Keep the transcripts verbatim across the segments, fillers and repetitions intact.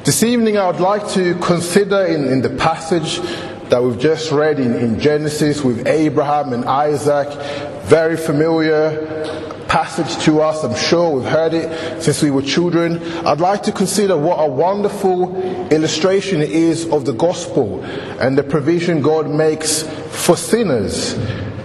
This evening I would like to consider in, in the passage that we've just read in, in Genesis with Abraham and Isaac, very familiar passage to us. I'm sure we've heard it since we were children. I'd like to consider what a wonderful illustration it is of the gospel and the provision God makes for sinners.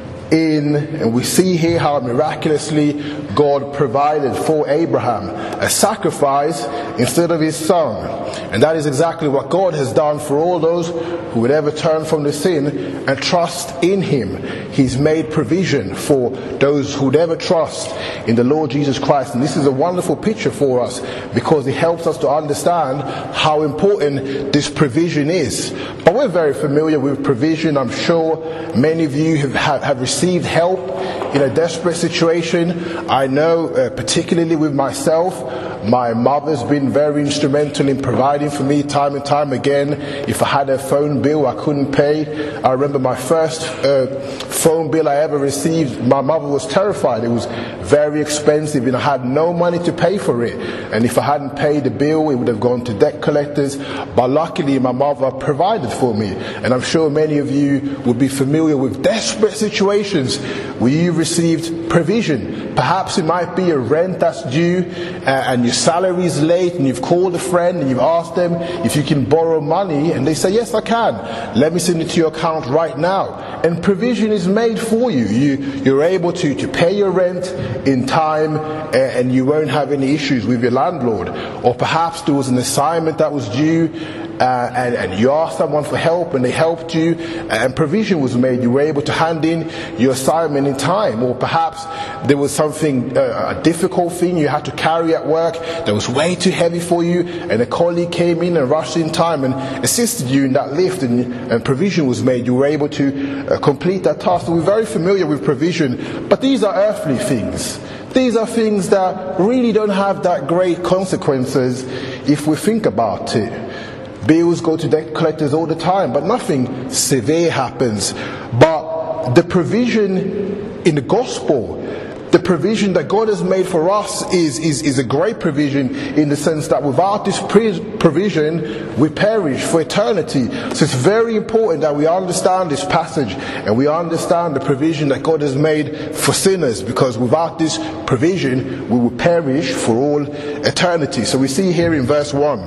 In, and we see here how miraculously God provided for Abraham a sacrifice instead of his son. And that is exactly what God has done for all those who would ever turn from the sin and trust in him. He's made provision for those who would ever trust in the Lord Jesus Christ. And this is a wonderful picture for us because it helps us to understand how important this provision is. But we're very familiar with provision. I'm sure many of you have, have, have received help in a desperate situation. I know, uh, particularly with myself, my mother's been very instrumental in providing for me time and time again. If I had a phone bill I couldn't pay, I remember my first uh, phone bill I ever received, my mother was terrified. It was very expensive and I had no money to pay for it. And if I hadn't paid the bill, it would have gone to debt collectors. But luckily my mother provided for me. And I'm sure many of you would be familiar with desperate situations where you received provision. Perhaps it might be a rent that's due uh, and your salary is late and you've called a friend and you've asked them if you can borrow money and they say, yes, I can. Let me send it to your account right now. And provision is made for you. you you're able to, to pay your rent in time uh, and you won't have any issues with your landlord. Or perhaps there was an assignment that was due Uh, and, and you asked someone for help and they helped you and provision was made. You were able to hand in your assignment in time. Or perhaps there was something, uh, a difficult thing you had to carry at work that was way too heavy for you and a colleague came in and rushed in time and assisted you in that lift and, and provision was made. You were able to uh, complete that task. So we're very familiar with provision, but these are earthly things. These are things that really don't have that great consequences if we think about it. Bills go to debt collectors all the time, but nothing severe happens. But the provision in the gospel, the provision that God has made for us is, is, is a great provision in the sense that without this provision, we perish for eternity. So it's very important that we understand this passage and we understand the provision that God has made for sinners, because without this provision, we will perish for all eternity. So we see here in verse one.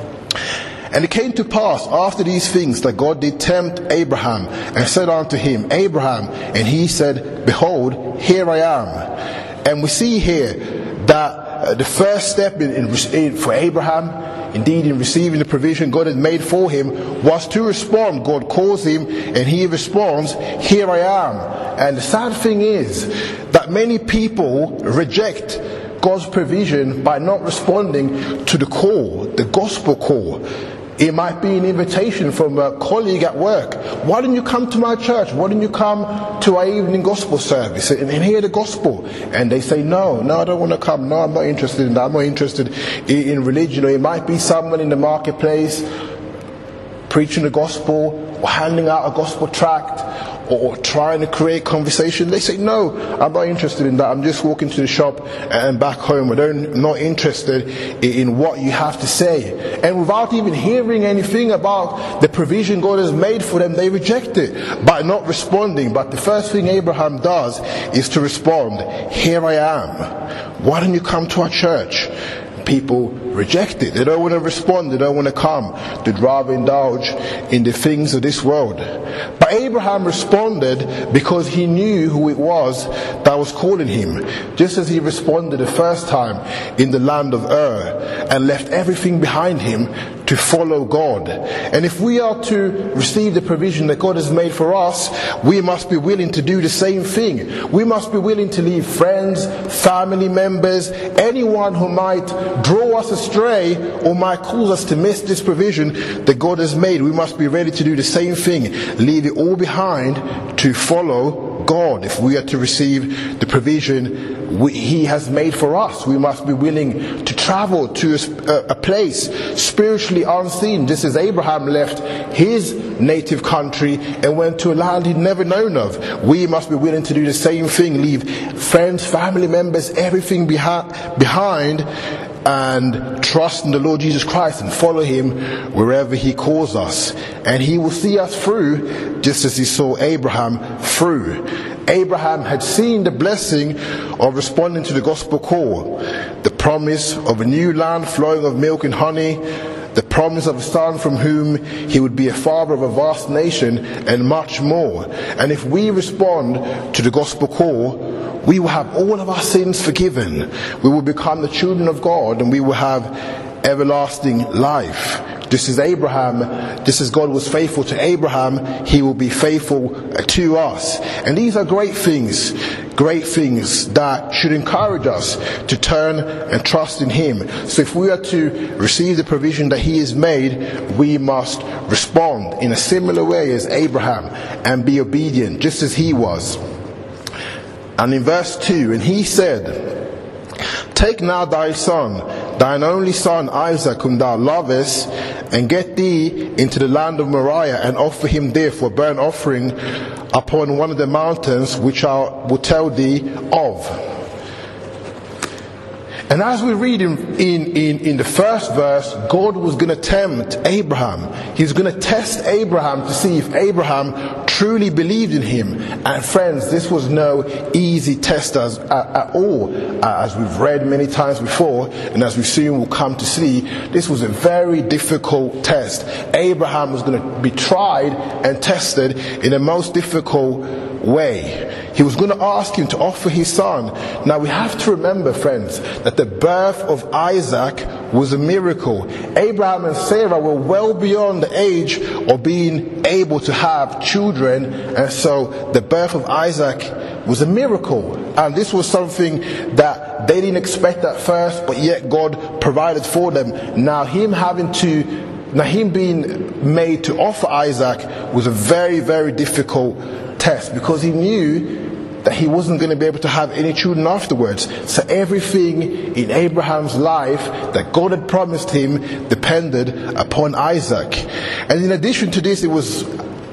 And it came to pass after these things that God did tempt Abraham and said unto him, Abraham, and he said, Behold, here I am. And we see here that uh, the first step in, in, in, for Abraham, indeed in receiving the provision God had made for him, was to respond. God calls him and he responds, here I am. And the sad thing is that many people reject God's provision by not responding to the call, the gospel call. It might be an invitation from a colleague at work. Why don't you come to my church? Why don't you come to our evening gospel service and, and hear the gospel? And they say, no, no, I don't want to come. No, I'm not interested in that. I'm not interested in, in religion. Or it might be someone in the marketplace preaching the gospel or handing out a gospel tract or trying to create conversation. They say, no, I'm not interested in that. I'm just walking to the shop and back home. I don't, I'm not interested in what you have to say. And without even hearing anything about the provision God has made for them, they reject it by not responding. But the first thing Abraham does is to respond, here I am. Why don't you come to our church? People reject it. They don't want to respond. They don't want to come. They'd rather indulge in the things of this world. But Abraham responded because he knew who it was that was calling him. Just as he responded the first time in the land of Ur and left everything behind him to follow God. And if we are to receive the provision that God has made for us, we must be willing to do the same thing. We must be willing to leave friends, family members, anyone who might draw us astray or might cause us to miss this provision that God has made. We must be ready to do the same thing, leave it all behind to follow God. If we are to receive the provision we, He has made for us, we must be willing to travel to a, a place spiritually unseen, just as Abraham left his native country and went to a land he'd never known of. We must be willing to do the same thing, leave friends, family members, everything behi- behind and trust in the Lord Jesus Christ and follow him wherever he calls us. And he will see us through just as he saw Abraham through. Abraham had seen the blessing of responding to the gospel call, the promise of a new land flowing of milk and honey, the promise of a son from whom he would be a father of a vast nation, and much more. And if we respond to the gospel call, we will have all of our sins forgiven. We will become the children of God, and we will have everlasting life. Just as Abraham, just as God was faithful to Abraham, he will be faithful to us. And these are great things, great things that should encourage us to turn and trust in him. So if we are to receive the provision that he has made, we must respond in a similar way as Abraham and be obedient, just as he was. And in verse two, and he said, "Take now thy son, thine only son Isaac, whom thou lovest, and get thee into the land of Moriah, and offer him there for a burnt offering upon one of the mountains which I will tell thee of." And as we read in, in, in, in the first verse, God was going to tempt Abraham. He's going to test Abraham to see if Abraham truly believed in him. And friends, this was no easy test as, at, at all. Uh, as we've read many times before, and as we soon will come to see, this was a very difficult test. Abraham was going to be tried and tested in the most difficult way. He was going to ask him to offer his son. Now we have to remember, friends, that the birth of Isaac was a miracle. Abraham and Sarah were well beyond the age of being able to have children, and so the birth of Isaac was a miracle. And this was something that they didn't expect at first, but yet God provided for them. Now him having to Now him being made to offer Isaac was a very, very difficult test, because he knew that he wasn't going to be able to have any children afterwards. So everything in Abraham's life that God had promised him depended upon Isaac. And in addition to this, it was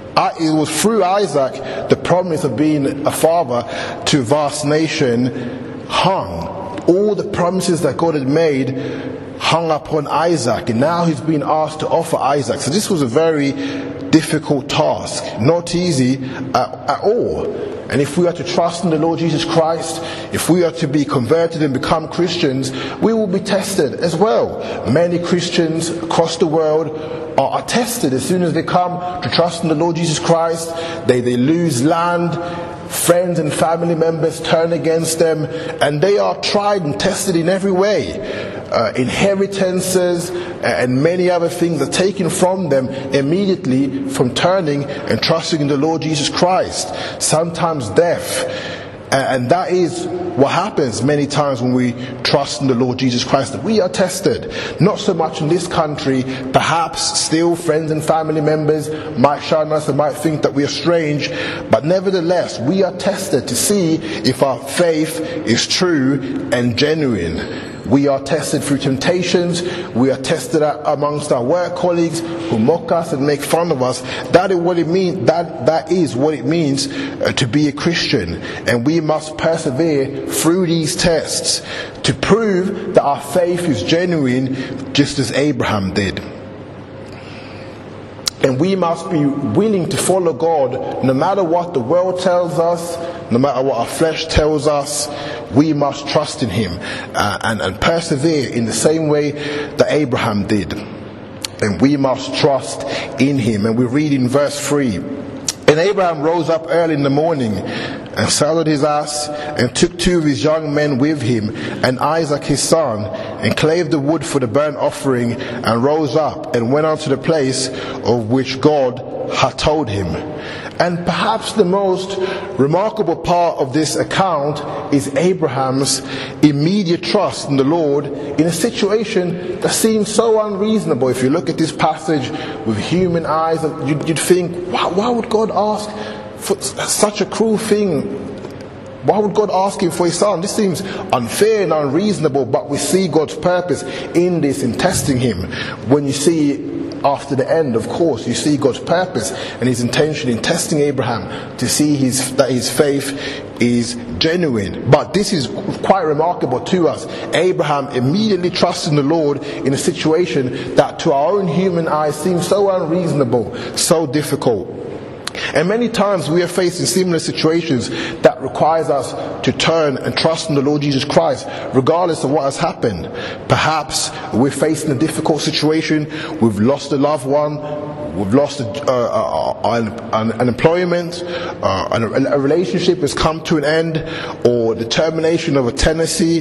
it was through Isaac the promise of being a father to a vast nation hung. All the promises that God had made hung upon Isaac, and now he's been asked to offer Isaac. So this was a very difficult task, not easy at, at all. And if we are to trust in the Lord Jesus Christ, if we are to be converted and become Christians, we will be tested as well. Many Christians across the world are, are tested as soon as they come to trust in the Lord Jesus Christ. They, they lose land. Friends and family members turn against them, and they are tried and tested in every way. Uh, inheritances and many other things are taken from them immediately from turning and trusting in the Lord Jesus Christ. Sometimes death. And that is what happens many times when we trust in the Lord Jesus Christ, that we are tested. Not so much in this country. Perhaps still friends and family members might shun us and might think that we are strange. But nevertheless, we are tested to see if our faith is true and genuine. We are tested through temptations. We are tested amongst our work colleagues who mock us and make fun of us. That is what it means. That that is what it means uh, to be a Christian, and we must persevere through these tests to prove that our faith is genuine, just as Abraham did. And we must be willing to follow God no matter what the world tells us, no matter what our flesh tells us. We must trust in him uh, and, and persevere in the same way that Abraham did. And we must trust in him. And we read in verse three, "And Abraham rose up early in the morning and saddled his ass and took two of his young men with him and Isaac his son, and clave the wood for the burnt offering, and rose up and went on to the place of which God had told him." And perhaps the most remarkable part of this account is Abraham's immediate trust in the Lord in a situation that seems so unreasonable. If you look at this passage with human eyes, you'd think, why, why would God ask for such a cruel thing Why would God ask him for his son? This seems unfair and unreasonable, but we see God's purpose in this, in testing him. When you see after the end, of course, you see God's purpose and his intention in testing Abraham to see his, that his faith is genuine. But this is quite remarkable to us. Abraham immediately trusts in the Lord in a situation that to our own human eyes seems so unreasonable, so difficult. And many times we are faced in similar situations that requires us to turn and trust in the Lord Jesus Christ, regardless of what has happened. Perhaps we're facing a difficult situation, we've lost a loved one, we've lost a, uh, uh, an, an, an employment, uh, a, a relationship has come to an end, or the termination of a tenancy.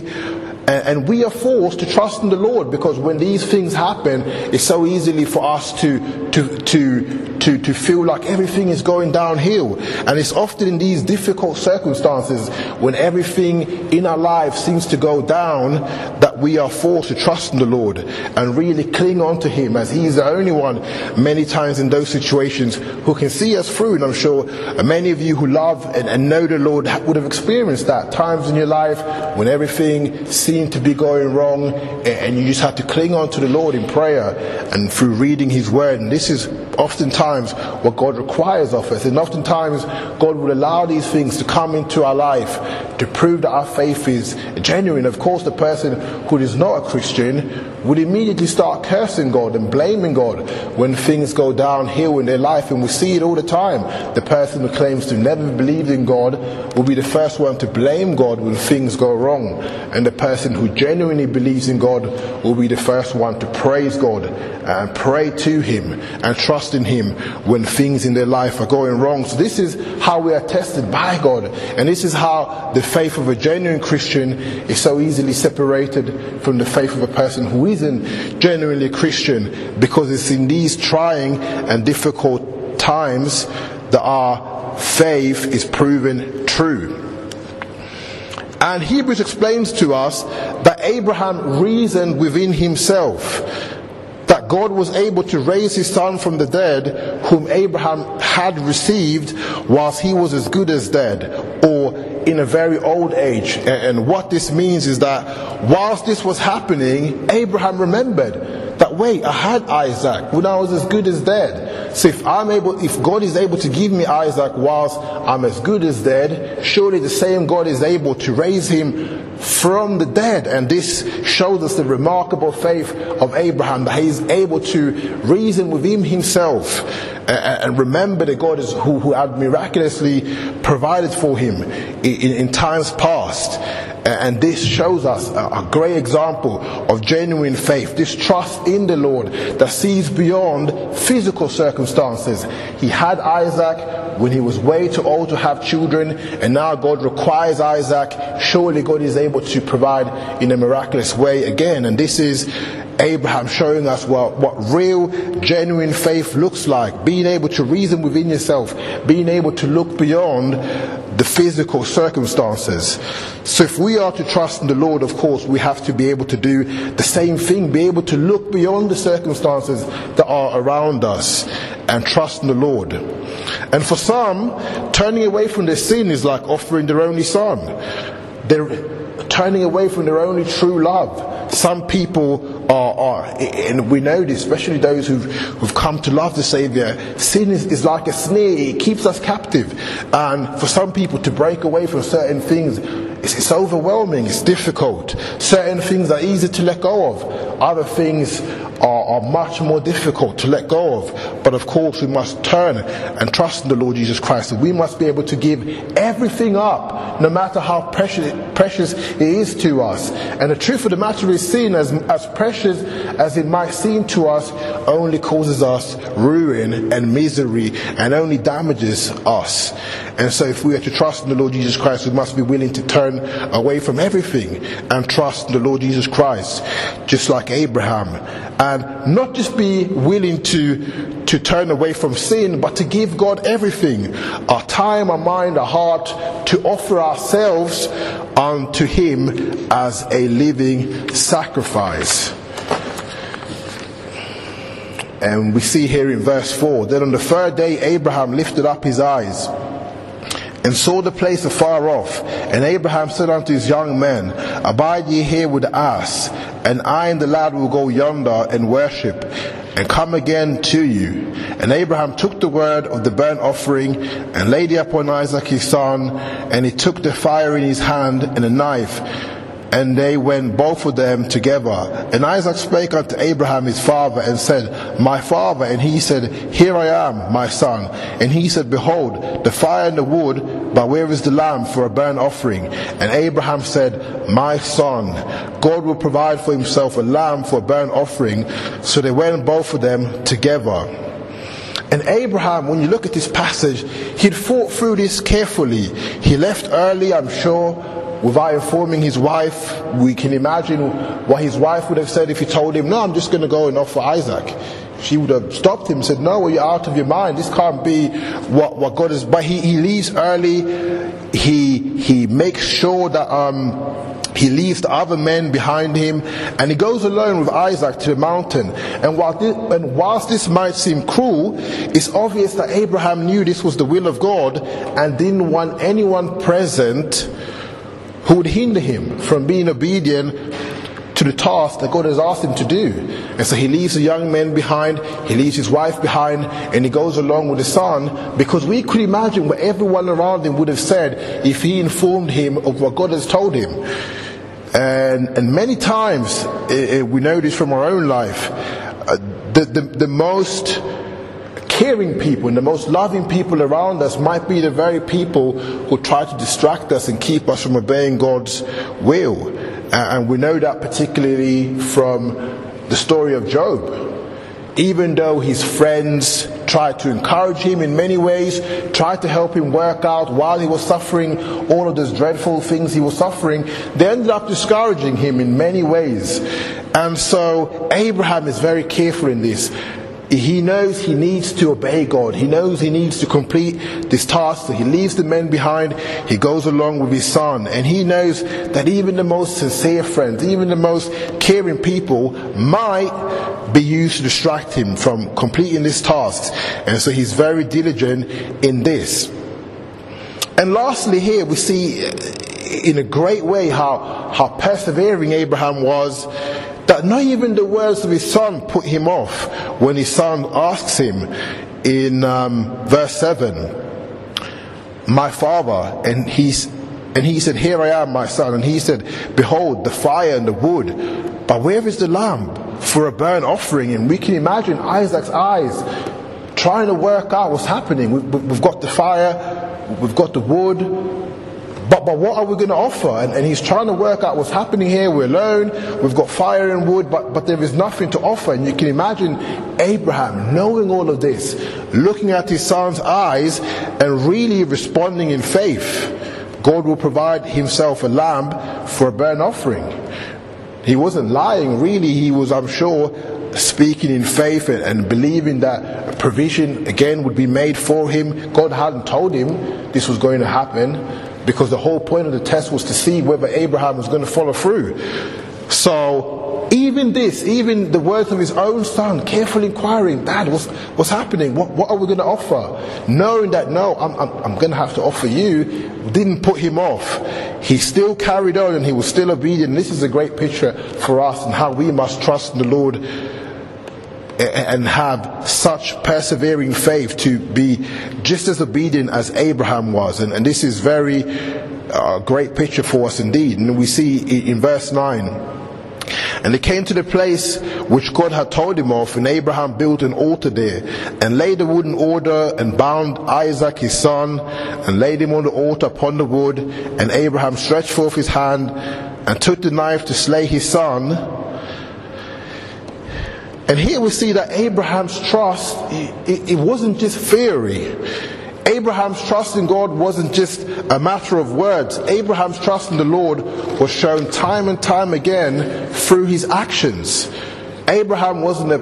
And we are forced to trust in the Lord, because when these things happen, it's so easily for us to to to to to feel like everything is going downhill. And it's often in these difficult circumstances, when everything in our lives seems to go down, that we are forced to trust in the Lord and really cling on to him, as he is the only one many times in those situations who can see us through. And I'm sure many of you who love and, and know the Lord would have experienced that, times in your life when everything seems to be going wrong, and you just have to cling on to the Lord in prayer and through reading his word. And this is oftentimes what God requires of us, and oftentimes God will allow these things to come into our life to prove that our faith is genuine. Of course, the person who is not a Christian would immediately start cursing God and blaming God when things go downhill in their life, and we see it all the time. The person who claims to never believe in God will be the first one to blame God when things go wrong, and the person who genuinely believes in God will be the first one to praise God and pray to him and trust in him when things in their life are going wrong. So this is how we are tested by God, and this is how the faith of a genuine Christian is so easily separated from the faith of a person who isn't genuinely a Christian, because it's in these trying and difficult times that our faith is proven true. And Hebrews explains to us that Abraham reasoned within himself that God was able to raise his son from the dead, whom Abraham had received whilst he was as good as dead, or in a very old age. And what this means is that whilst this was happening, Abraham remembered that, wait, I had Isaac when I was as good as dead. So if I'm able, if God is able to give me Isaac whilst I'm as good as dead, surely the same God is able to raise him from the dead. And this shows us the remarkable faith of Abraham, that he is able to reason within himself and remember that God is who, who had miraculously provided for him in, in times past. And this shows us a great example of genuine faith, this trust in the Lord that sees beyond physical circumstances. He had Isaac when he was way too old to have children, and now God requires Isaac. Surely God is able to provide in a miraculous way again. And this is Abraham showing us what, what real, genuine faith looks like. Being able to reason within yourself, being able to look beyond the physical circumstances. So if we are to trust in the Lord, of course, we have to be able to do the same thing, be able to look beyond the circumstances that are around us and trust in the Lord. And for some, turning away from their sin is like offering their only son. They're turning away from their only true love. Some people are, are, and we know this, especially those who've, who've come to love the Saviour, sin is, is like a snare, it keeps us captive. And for some people to break away from certain things, it's, it's overwhelming, it's difficult. Certain things are easy to let go of, other things are, are much more difficult to let go of. But of course we must turn and trust in the Lord Jesus Christ. And we must be able to give everything up, no matter how precious, precious it is to us. And the truth of the matter is, sin, as, as precious as it might seem to us, only causes us ruin and misery and only damages us. And so if we are to trust in the Lord Jesus Christ, we must be willing to turn away from everything and trust in the Lord Jesus Christ, just like Abraham. And not just be willing to, to turn away from sin, but to give God everything, our time, our mind, our heart, to offer ourselves unto Him as a living sacrifice. And we see here in verse four, that on the third day Abraham lifted up his eyes and saw the place afar off. And Abraham said unto his young men, Abide ye here with the ass, and I and the lad will go yonder and worship, and come again to you. And Abraham took the word of the burnt offering, and laid it upon Isaac his son, and he took the fire in his hand and a knife, and they went both of them together. And Isaac spake unto Abraham his father, and said, My father. And he said, Here I am, my son. And he said, Behold, the fire and the wood, but where is the lamb for a burnt offering? And Abraham said, My son, God will provide for himself a lamb for a burnt offering. So they went both of them together. And Abraham, when you look at this passage, he'd thought through this carefully. He left early, I'm sure, without informing his wife. We can imagine what his wife would have said if he told him, No, I'm just going to go and offer Isaac. She would have stopped him and said, No, well, you're out of your mind. This can't be what, what God is. But he, he leaves early. He he makes sure that um, he leaves the other men behind him, and he goes alone with Isaac to the mountain. And, while this, and whilst this might seem cruel, it's obvious that Abraham knew this was the will of God and didn't want anyone present who would hinder him from being obedient to the task that God has asked him to do. And so he leaves the young men behind, he leaves his wife behind, and he goes along with his son, because we could imagine what everyone around him would have said if he informed him of what God has told him. And, and many times, uh, we know this from our own life, uh, the, the, the most caring people and the most loving people around us might be the very people who try to distract us and keep us from obeying God's will. And we know that particularly from the story of Job. Even though his friends tried to encourage him in many ways, tried to help him work out while he was suffering all of those dreadful things he was suffering, they ended up discouraging him in many ways. And so Abraham is very careful in this. He knows he needs to obey God. He knows he needs to complete this task. So he leaves the men behind. He goes along with his son. And he knows that even the most sincere friends, even the most caring people might be used to distract him from completing this task. And so he's very diligent in this. And lastly here we see in a great way how, how persevering Abraham was, that not even the words of his son put him off when his son asks him in um, verse seven, My father, and he's and he said, Here I am, my son. And he said, Behold, the fire and the wood, but where is the lamb for a burnt offering? And we can imagine Isaac's eyes trying to work out what's happening. We, we've got the fire, we've got the wood, But, but what are we going to offer? And, and he's trying to work out what's happening here. We're alone. We've got fire and wood, but, but there is nothing to offer. And you can imagine Abraham knowing all of this, looking at his son's eyes and really responding in faith. God will provide himself a lamb for a burnt offering. He wasn't lying, really. He was, I'm sure, speaking in faith and, and believing that provision again would be made for him. God hadn't told him this was going to happen, because the whole point of the test was to see whether Abraham was going to follow through. So even this, even the words of his own son, carefully inquiring, Dad, what's, what's happening? What, what are we going to offer? Knowing that, no, I'm, I'm, I'm going to have to offer you, didn't put him off. He still carried on and he was still obedient. This is a great picture for us and how we must trust in the Lord and have such persevering faith to be just as obedient as Abraham was. And, and this is very uh, great picture for us indeed. And we see in verse nine, And they came to the place which God had told him of, and Abraham built an altar there, and laid the wood in order, and bound Isaac his son, and laid him on the altar upon the wood. And Abraham stretched forth his hand, and took the knife to slay his son. And here we see that Abraham's trust, it, it wasn't just theory. Abraham's trust in God wasn't just a matter of words. Abraham's trust in the Lord was shown time and time again through his actions. Abraham wasn't a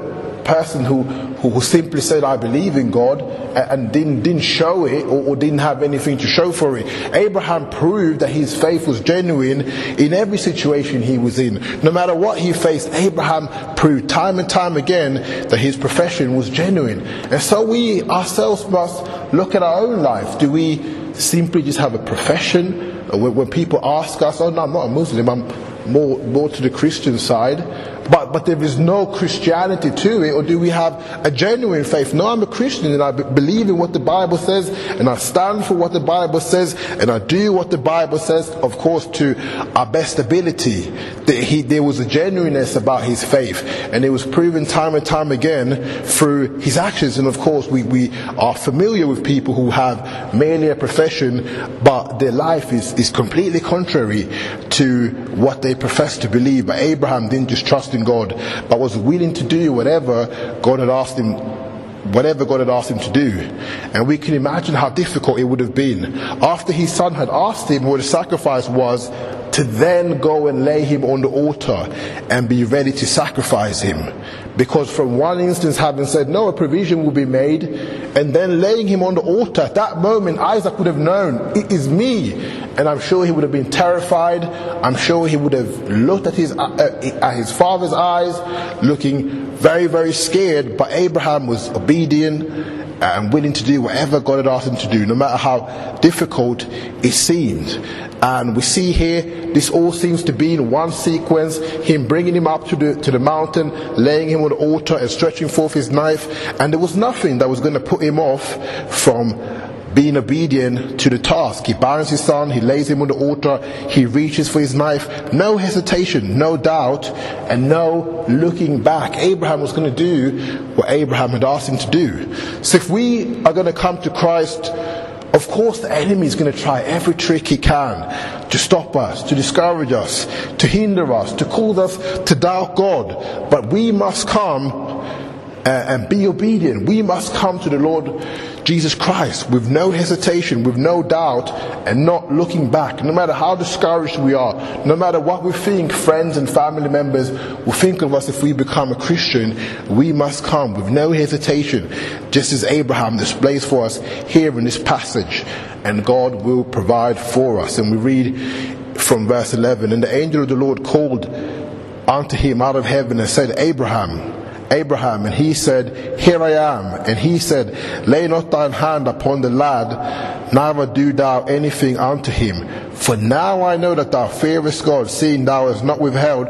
person who, who simply said, I believe in God, and didn't, didn't show it, or, or didn't have anything to show for it. Abraham proved that his faith was genuine in every situation he was in. No matter what he faced, Abraham proved time and time again that his profession was genuine. And so we ourselves must look at our own life. Do we simply just have a profession? When people ask us, oh no, I'm not a Muslim, I'm more more to the Christian side, but but there is no Christianity to it? Or do we have a genuine faith? No, I'm a Christian and I b- believe in what the Bible says, and I stand for what the Bible says, and I do what the Bible says, of course, to our best ability. That he, there was a genuineness about his faith, and it was proven time and time again through his actions. And of course, we, we are familiar with people who have merely a profession, but their life is, is completely contrary to what they profess to believe. But Abraham didn't just trust in God, but was willing to do whatever God had asked him whatever God had asked him to do. And we can imagine how difficult it would have been. After his son had asked him what the sacrifice was, to then go and lay him on the altar and be ready to sacrifice him. Because from one instance having said, no, a provision will be made, and then laying him on the altar, at that moment Isaac would have known, it is me. And I'm sure he would have been terrified. I'm sure he would have looked at his, uh, at his father's eyes, looking very, very scared. But Abraham was obedient and willing to do whatever God had asked him to do, no matter how difficult it seemed. And we see here, this all seems to be in one sequence, him bringing him up to the to the mountain, laying him on the altar and stretching forth his knife. And there was nothing that was going to put him off from being obedient to the task. He binds his son, he lays him on the altar, he reaches for his knife. No hesitation, no doubt, and no looking back. Abraham was going to do what Abraham had asked him to do. So if we are going to come to Christ, of course the enemy is going to try every trick he can to stop us, to discourage us, to hinder us, to cause us to doubt God. But we must come uh, and be obedient. We must come to the Lord Jesus Christ with no hesitation, with no doubt, and not looking back. No matter how discouraged we are, no matter what we think friends and family members will think of us if we become a Christian, we must come with no hesitation, just as Abraham displays for us here in this passage, and God will provide for us. And we read from verse eleven, and the angel of the Lord called unto him out of heaven and said, Abraham, Abraham, and he said, Here I am. And he said, Lay not thine hand upon the lad, neither do thou anything unto him. For now I know that thou fearest God, seeing thou hast not withheld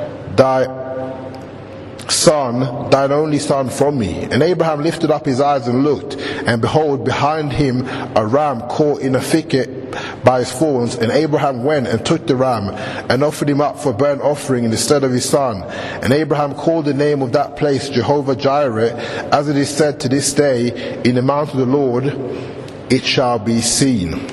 thy son, thine only son, from me. And Abraham lifted up his eyes and looked, and behold, behind him a ram caught in a thicket by his thorns. And Abraham went and took the ram and offered him up for burnt offering in the stead of his son. And Abraham called the name of that place Jehovah Jireh, as it is said to this day, in the mount of the Lord it shall be seen.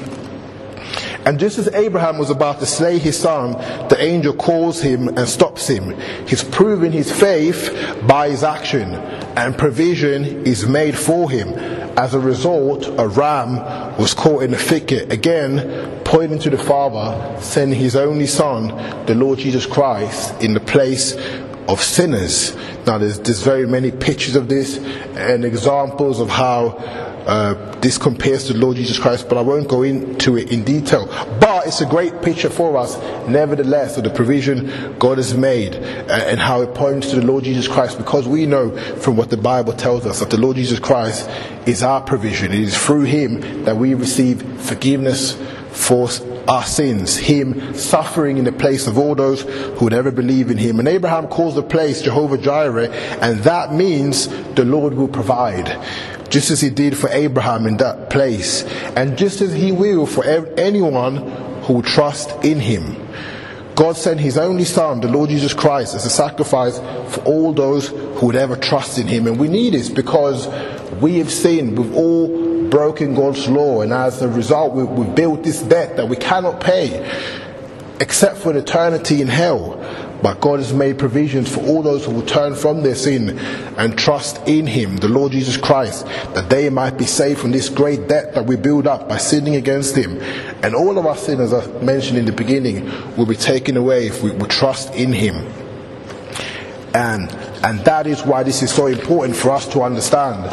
And just as Abraham was about to slay his son, the angel calls him and stops him. He's proving his faith by his action, and provision is made for him. As a result, a ram was caught in a thicket, again pointing to the Father, sending his only Son, the Lord Jesus Christ, in the place of sinners. Now there's, there's very many pictures of this and examples of how Uh, this compares to the Lord Jesus Christ, but I won't go into it in detail. But it's a great picture for us, nevertheless, of the provision God has made uh, and how it points to the Lord Jesus Christ, because we know from what the Bible tells us that the Lord Jesus Christ is our provision. It is through him that we receive forgiveness for our sins, him suffering in the place of all those who would ever believe in him. And Abraham calls the place Jehovah Jireh, and that means the Lord will provide, just as he did for Abraham in that place, and just as he will for anyone who will trust in him. God sent his only Son, the Lord Jesus Christ, as a sacrifice for all those who would ever trust in him. And we need this because we have sinned, we've all broken God's law, and as a result we, we've built this debt that we cannot pay except for an eternity in hell. But God has made provisions for all those who will turn from their sin and trust in him, the Lord Jesus Christ, that they might be saved from this great debt that we build up by sinning against him. And all of our sin, as I mentioned in the beginning, will be taken away if we will trust in him. And And that is why this is so important for us to understand.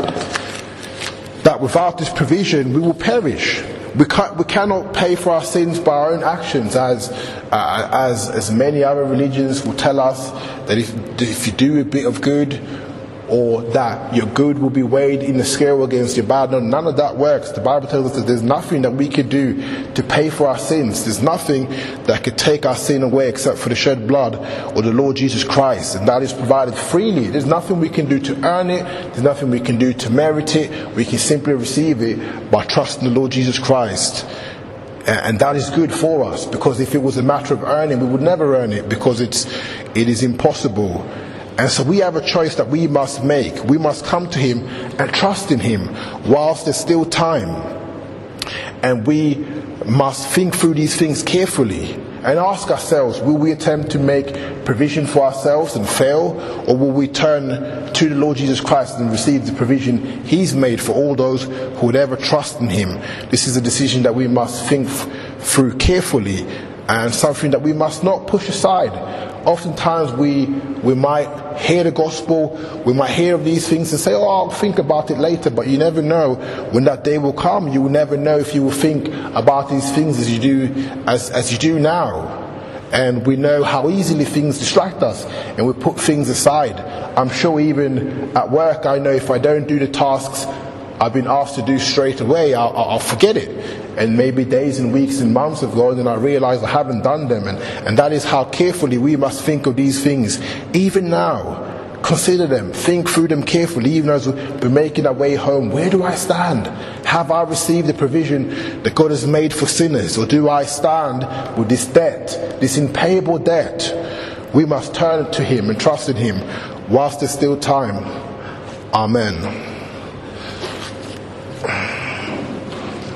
That without this provision, we will perish. We, can't, we cannot pay for our sins by our own actions, as, uh, as, as many other religions will tell us, that if, if you do a bit of good, or that your good will be weighed in the scale against your bad. No, none of that works. The Bible tells us that there's nothing that we could do to pay for our sins. There's nothing that could take our sin away except for the shed blood or the Lord Jesus Christ. And that is provided freely. There's nothing we can do to earn it. There's nothing we can do to merit it. We can simply receive it by trusting the Lord Jesus Christ. And that is good for us, because if it was a matter of earning, we would never earn it, because it's, it is impossible. And so we have a choice that we must make. We must come to Him and trust in Him whilst there's still time. And we must think through these things carefully and ask ourselves, will we attempt to make provision for ourselves and fail? Or will we turn to the Lord Jesus Christ and receive the provision He's made for all those who would ever trust in Him? This is a decision that we must think through carefully, and something that we must not push aside. Oftentimes we we might hear the gospel, we might hear of these things and say, oh, I'll think about it later, but you never know when that day will come. You will never know if you will think about these things as you do as, as you do now. And we know how easily things distract us, and we put things aside. I'm sure even at work, I know if I don't do the tasks I've been asked to do straight away, I'll, I'll forget it. And maybe days and weeks and months have gone and I realize I haven't done them. And, and that is how carefully we must think of these things. Even now, consider them, think through them carefully, even as we're making our way home. Where do I stand? Have I received the provision that God has made for sinners? Or do I stand with this debt, this impayable debt? We must turn to Him and trust in Him whilst there's still time. Amen.